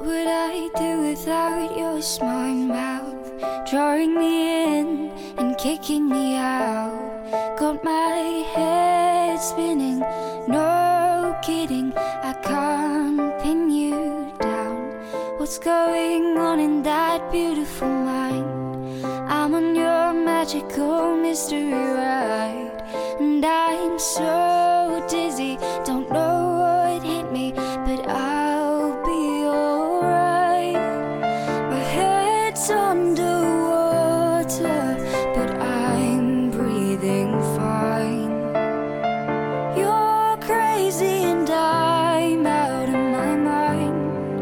What would I do without your smart mouth, drawing me in and kicking me out? Got my head spinning, no kidding, I can't pin you down. What's going on in that beautiful mind? I'm on your magical mystery ride, and I'm so dizzy, don't know what hit me, but I'll be alright. My head's underwater, but I'm breathing fine. You're crazy and I'm out of my mind,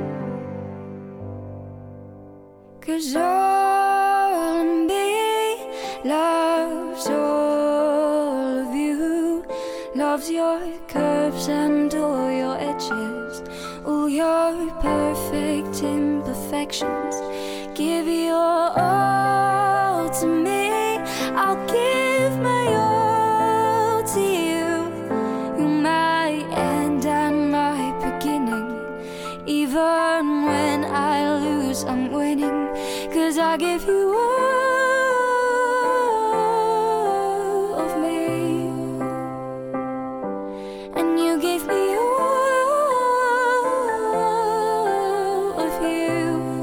'cause all of me loves all of you, loves your curves and all your edges, all your perfect imperfections. Give your all to me, I'll give my all to you. You're my end and my beginning, even when I lose I'm winning, 'cause I give you all of me, and you give me all of you.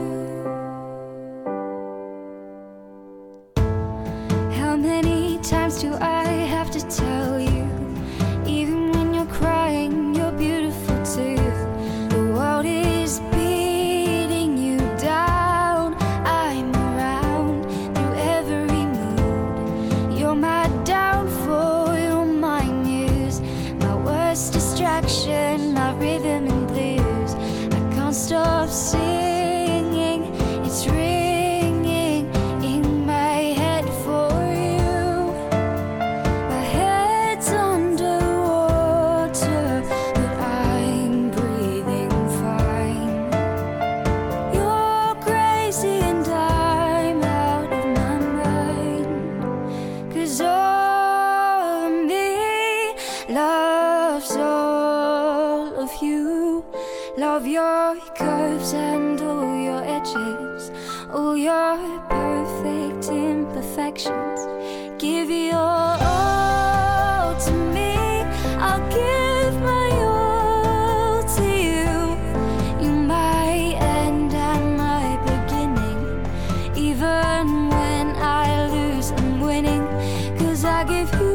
How many times do I have to tell you, even when you're crying, you're beautiful too? The world is beating you down, I'm around through every mood. You're my downfall, you're my muse, my worst distraction, my rhythm and blues. I can't stop singing, it's ringing in my head for you. My head's underwater, but I'm breathing fine. You're crazy and I'm out of my mind, 'cause all of me loves all of you, love your curves and all your edges, all your perfect imperfections. Give your all to me, I'll give my all to you. You're my end and my beginning, even when I lose I'm winning, 'cause I give you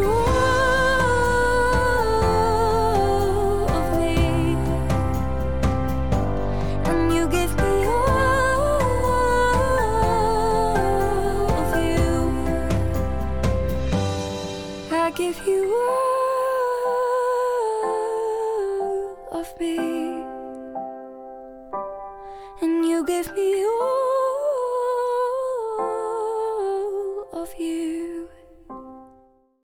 all of me, and you give me all of you. I give you all of me, and you give me all